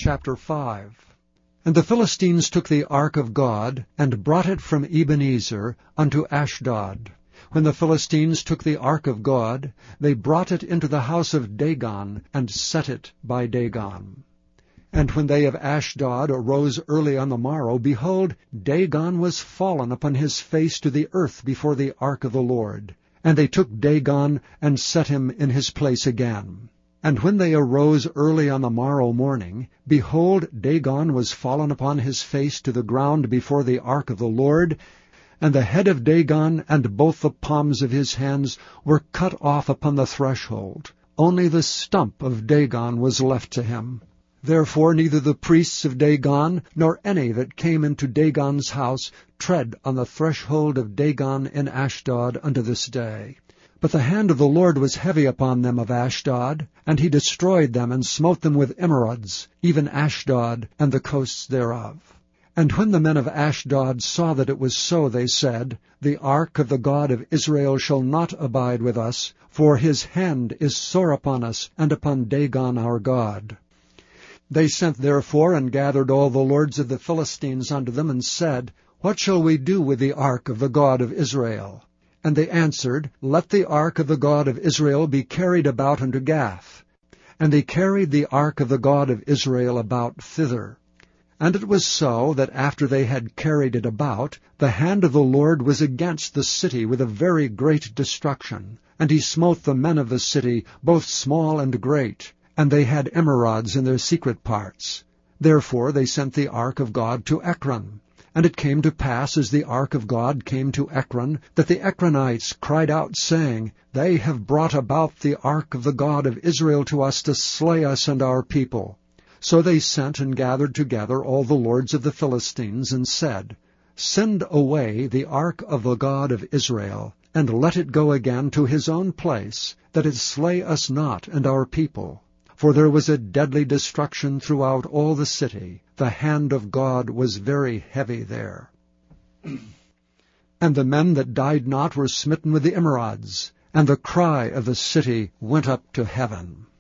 chapter 5. And the Philistines took the ark of God, and brought it from Ebenezer unto Ashdod. When the Philistines took the ark of God, they brought it into the house of Dagon, and set it by Dagon. And when they of Ashdod arose early on the morrow, behold, Dagon was fallen upon his face to the earth before the ark of the Lord. And they took Dagon, and set him in his place again. And when they arose early on the morrow morning, behold, Dagon was fallen upon his face to the ground before the ark of the Lord, and the head of Dagon and both the palms of his hands were cut off upon the threshold. Only the stump of Dagon was left to him. Therefore neither the priests of Dagon, nor any that came into Dagon's house, tread on the threshold of Dagon in Ashdod unto this day. But the hand of the Lord was heavy upon them of Ashdod, and he destroyed them, and smote them with emerods, even Ashdod and the coasts thereof. And when the men of Ashdod saw that it was so, they said, The ark of the God of Israel shall not abide with us, for his hand is sore upon us, and upon Dagon our God. They sent therefore and gathered all the lords of the Philistines unto them, and said, What shall we do with the ark of the God of Israel? And they answered, Let the ark of the God of Israel be carried about unto Gath. And they carried the ark of the God of Israel about thither. And it was so, that after they had carried it about, the hand of the Lord was against the city with a very great destruction. And he smote the men of the city, both small and great, and they had emerods in their secret parts. Therefore they sent the ark of God to Ekron. And it came to pass, as the ark of God came to Ekron, that the Ekronites cried out, saying, They have brought about the ark of the God of Israel to us to slay us and our people. So they sent and gathered together all the lords of the Philistines, and said, Send away the ark of the God of Israel, and let it go again to his own place, that it slay us not and our people. For there was a deadly destruction throughout all the city. The hand of God was very heavy there. And the men that died not were smitten with the emerods, and the cry of the city went up to heaven.